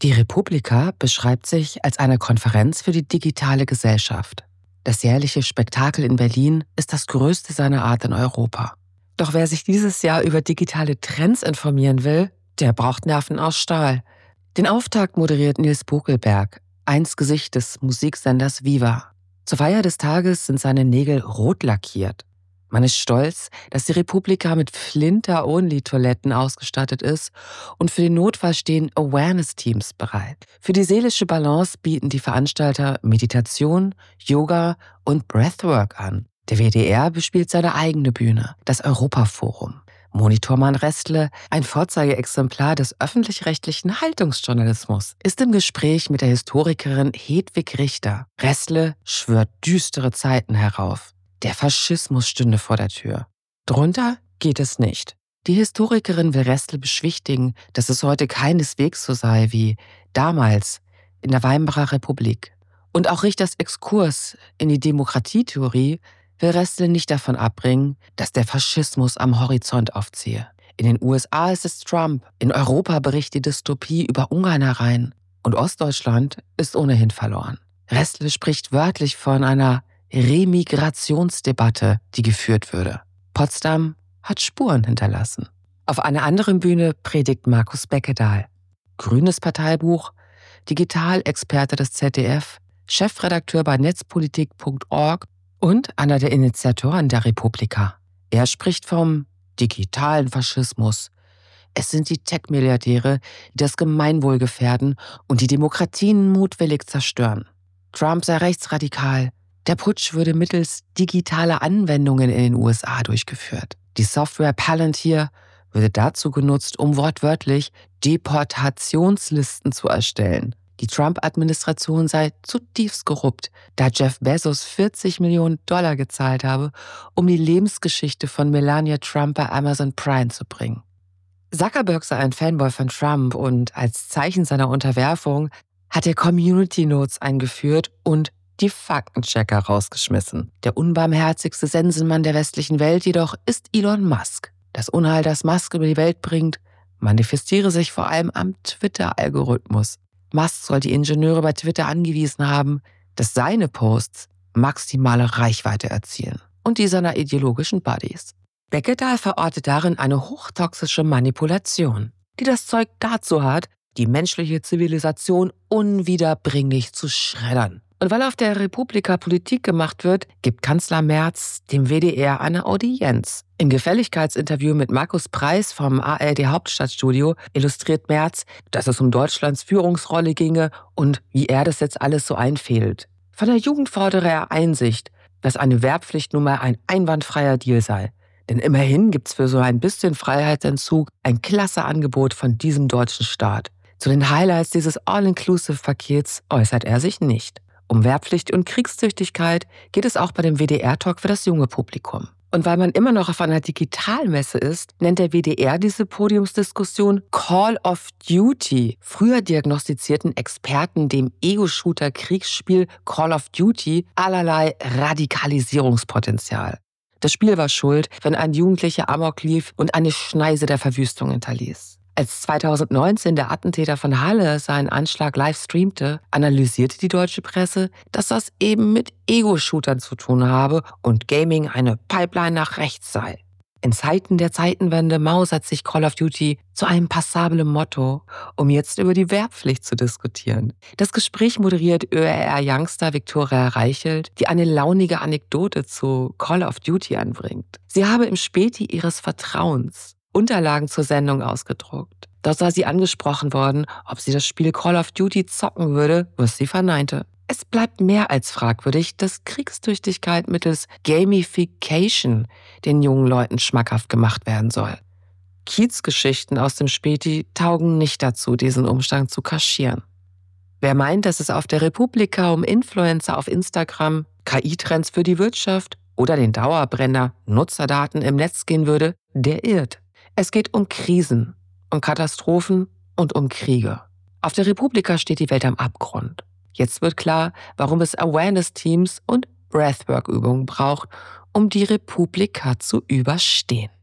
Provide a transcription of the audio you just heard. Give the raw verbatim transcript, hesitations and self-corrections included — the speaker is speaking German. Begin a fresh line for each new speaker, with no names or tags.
Die Republika beschreibt sich als eine Konferenz für die digitale Gesellschaft. Das jährliche Spektakel in Berlin ist das größte seiner Art in Europa. Doch wer sich dieses Jahr über digitale Trends informieren will, der braucht Nerven aus Stahl. Den Auftakt moderiert Nils Bokelberg, einst Gesicht des Musiksenders Viva. Zur Feier des Tages sind seine Nägel rot lackiert. Man ist stolz, dass die Republika mit Flinter-Only-Toiletten ausgestattet ist und für den Notfall stehen Awareness-Teams bereit. Für die seelische Balance bieten die Veranstalter Meditation, Yoga und Breathwork an. Der W D R bespielt seine eigene Bühne, das Europaforum. Monitormann Restle, ein Vorzeigeexemplar des öffentlich-rechtlichen Haltungsjournalismus, ist im Gespräch mit der Historikerin Hedwig Richter. Restle schwört düstere Zeiten herauf. Der Faschismus stünde vor der Tür. Drunter geht es nicht. Die Historikerin will Restle beschwichtigen, dass es heute keineswegs so sei wie damals in der Weimarer Republik. Und auch Richters Exkurs in die Demokratietheorie will Restle nicht davon abbringen, dass der Faschismus am Horizont aufziehe. In den U S A ist es Trump, in Europa bricht die Dystopie über Ungarn herein und Ostdeutschland ist ohnehin verloren. Restle spricht wörtlich von einer Remigrationsdebatte, die geführt würde. Potsdam hat Spuren hinterlassen. Auf einer anderen Bühne predigt Markus Beckedahl. Grünes Parteibuch, Digitalexperte des Z D F, Chefredakteur bei netzpolitik punkt org und einer der Initiatoren der Republika. Er spricht vom digitalen Faschismus. Es sind die Tech-Milliardäre, die das Gemeinwohl gefährden und die Demokratien mutwillig zerstören. Trump sei rechtsradikal. Der Putsch würde mittels digitaler Anwendungen in den U S A durchgeführt. Die Software Palantir würde dazu genutzt, um wortwörtlich Deportationslisten zu erstellen. Die Trump-Administration sei zutiefst korrupt, da Jeff Bezos vierzig Millionen Dollar gezahlt habe, um die Lebensgeschichte von Melania Trump bei Amazon Prime zu bringen. Zuckerberg sei ein Fanboy von Trump und als Zeichen seiner Unterwerfung hat er Community Notes eingeführt und die Faktenchecker rausgeschmissen. Der unbarmherzigste Sensenmann der westlichen Welt jedoch ist Elon Musk. Das Unheil, das Musk über die Welt bringt, manifestiere sich vor allem am Twitter-Algorithmus. Musk soll die Ingenieure bei Twitter angewiesen haben, dass seine Posts maximale Reichweite erzielen und die seiner ideologischen Buddies. Beckedahl verortet darin eine hochtoxische Manipulation, die das Zeug dazu hat, die menschliche Zivilisation unwiederbringlich zu schreddern. Und weil auf der Republika Politik gemacht wird, gibt Kanzler Merz dem W D R eine Audienz. Im Gefälligkeitsinterview mit Markus Preis vom A R D Hauptstadtstudio illustriert Merz, dass es um Deutschlands Führungsrolle ginge und wie er das jetzt alles so einfädelt. Von der Jugend fordere er Einsicht, dass eine Wehrpflicht nun mal ein einwandfreier Deal sei. Denn immerhin gibt's für so ein bisschen Freiheitsentzug ein klasse Angebot von diesem deutschen Staat. Zu den Highlights dieses All-Inclusive-Pakets äußert er sich nicht. Um Wehrpflicht und Kriegstüchtigkeit geht es auch bei dem W D R-Talk für das junge Publikum. Und weil man immer noch auf einer Digitalmesse ist, nennt der W D R diese Podiumsdiskussion Call of Duty. Früher diagnostizierten Experten dem Ego-Shooter-Kriegsspiel Call of Duty allerlei Radikalisierungspotenzial. Das Spiel war schuld, wenn ein Jugendlicher Amok lief und eine Schneise der Verwüstung hinterließ. Als zweitausendneunzehn der Attentäter von Halle seinen Anschlag live streamte, analysierte die deutsche Presse, dass das eben mit Ego-Shootern zu tun habe und Gaming eine Pipeline nach rechts sei. In Zeiten der Zeitenwende mausert sich Call of Duty zu einem passablen Motto, um jetzt über die Wehrpflicht zu diskutieren. Das Gespräch moderiert Ö R R-Youngster Viktoria Reichelt, die eine launige Anekdote zu Call of Duty anbringt. Sie habe im Späti ihres Vertrauens Unterlagen zur Sendung ausgedruckt. Dort sei sie angesprochen worden, ob sie das Spiel Call of Duty zocken würde, was sie verneinte. Es bleibt mehr als fragwürdig, dass Kriegstüchtigkeit mittels Gamification den jungen Leuten schmackhaft gemacht werden soll. Kiezgeschichten aus dem Späti taugen nicht dazu, diesen Umstand zu kaschieren. Wer meint, dass es auf der Republika um Influencer auf Instagram, K I-Trends für die Wirtschaft oder den Dauerbrenner Nutzerdaten im Netz gehen würde, der irrt. Es geht um Krisen, um Katastrophen und um Kriege. Auf der Republika steht die Welt am Abgrund. Jetzt wird klar, warum es Awareness-Teams und Breathwork-Übungen braucht, um die Republika zu überstehen.